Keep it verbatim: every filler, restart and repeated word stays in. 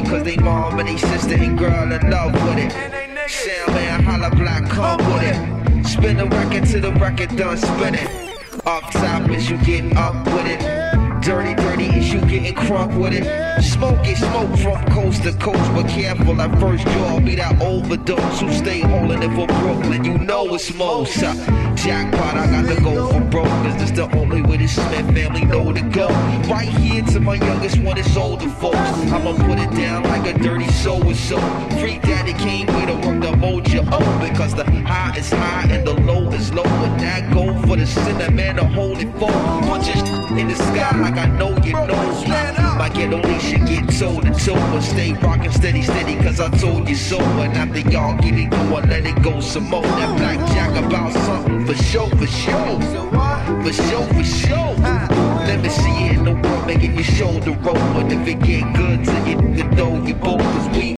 cause they mom and they sister and girl in love with it. Sound man, holla black, come with it. Spin the record till the record done spinning. Up top is you getting up with it. Dirty, dirty is you getting crunk with it. Smoke it, smoke from coast to coast, but careful at first y'all be that overdose. Who stay holding it for Brooklyn, you know it's most. Uh, jackpot, I got to go for broke, cause this the only way the Smith family know to go. Right here to my youngest one, it's older folks. I'ma put it down like a dirty soul or so. Free Daddy King, way to work the mojo. Oh, because the high is high and the low is low. And that go for the sinner, man, the holy foe. Put your sh- in the sky like I know you know. My ghetto should get toe to toe, but stay rockin' steady, steady, cause I told you so. And after y'all get it going, let it go some more. That blackjack about something for sure, for sure. For sure, for sure. Let me see it in the world, making your shoulder roll. And if it get good to you, you know you both, cause we